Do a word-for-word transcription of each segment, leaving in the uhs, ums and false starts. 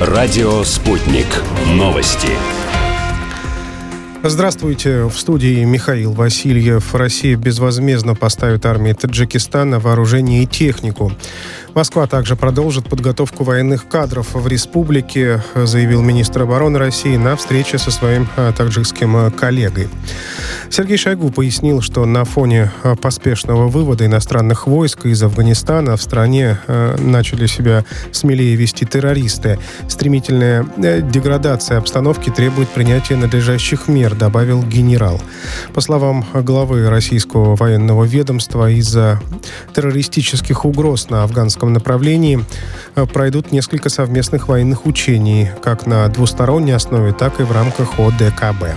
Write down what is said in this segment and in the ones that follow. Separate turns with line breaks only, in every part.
Радио «Спутник». Новости.
Здравствуйте. В студии Михаил Васильев. Россия безвозмездно поставит армии Таджикистана вооружение и технику. Москва также продолжит подготовку военных кадров в республике, заявил министр обороны России на встрече со своим таджикским коллегой. Сергей Шойгу пояснил, что на фоне поспешного вывода иностранных войск из Афганистана в стране начали себя смелее вести террористы. Стремительная деградация обстановки требует принятия надлежащих мер, добавил генерал. По словам главы российского военного ведомства, из-за террористических угроз на афганском направлении пройдут несколько совместных военных учений, как на двусторонней основе, так и в рамках О Д К Б.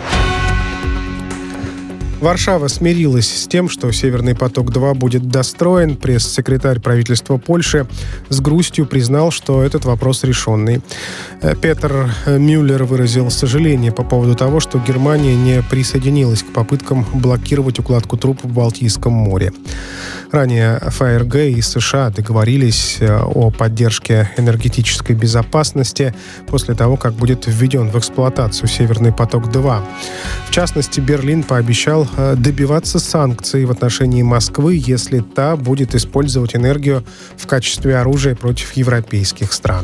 Варшава смирилась с тем, что «Северный поток-два» будет достроен. Пресс-секретарь правительства Польши с грустью признал, что этот вопрос решенный. Петер Мюллер выразил сожаление по поводу того, что Германия не присоединилась к попыткам блокировать укладку труб в Балтийском море. Ранее Ф Р Г и С Ш А договорились о поддержке энергетической безопасности после того, как будет введен в эксплуатацию «Северный поток-два». В частности, Берлин пообещал добиваться санкций в отношении Москвы, если та будет использовать энергию в качестве оружия против европейских стран.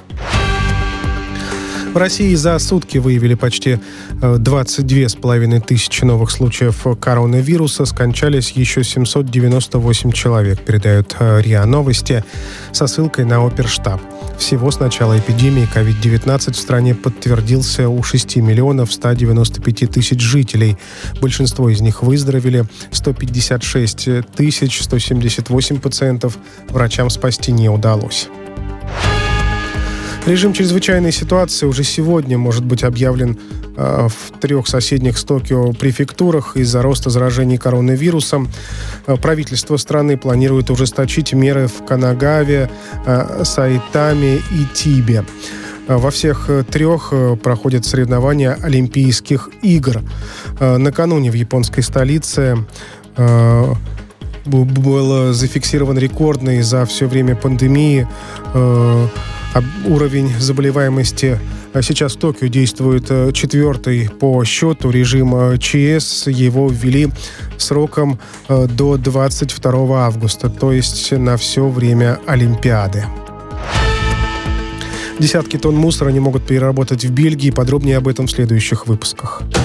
В России за сутки выявили почти двадцать две с половиной тысячи новых случаев коронавируса. Скончались еще семьсот девяносто восемь человек, передают РИА Новости со ссылкой на Оперштаб. Всего с начала эпидемии ковид девятнадцать в стране подтвердился у шести миллионов ста девяноста пяти тысяч жителей. Большинство из них выздоровели. сто пятьдесят шесть тысяч сто семьдесят восемь пациентов врачам спасти не удалось. Режим чрезвычайной ситуации уже сегодня может быть объявлен э, в трех соседних с Токио префектурах из-за роста заражений коронавирусом. Э, правительство страны планирует ужесточить меры в Канагаве, э, Сайтаме и Тибе. Э, во всех трех э, проходят соревнования Олимпийских игр. Э, накануне в японской столице э, был зафиксирован рекордный за все время пандемии э, уровень заболеваемости. Сейчас в Токио действует четвертый по счету режим Ч С. Его ввели сроком до двадцать второго августа, то есть на все время Олимпиады. Десятки тонн мусора не могут переработать в Бельгии. Подробнее об этом в следующих выпусках.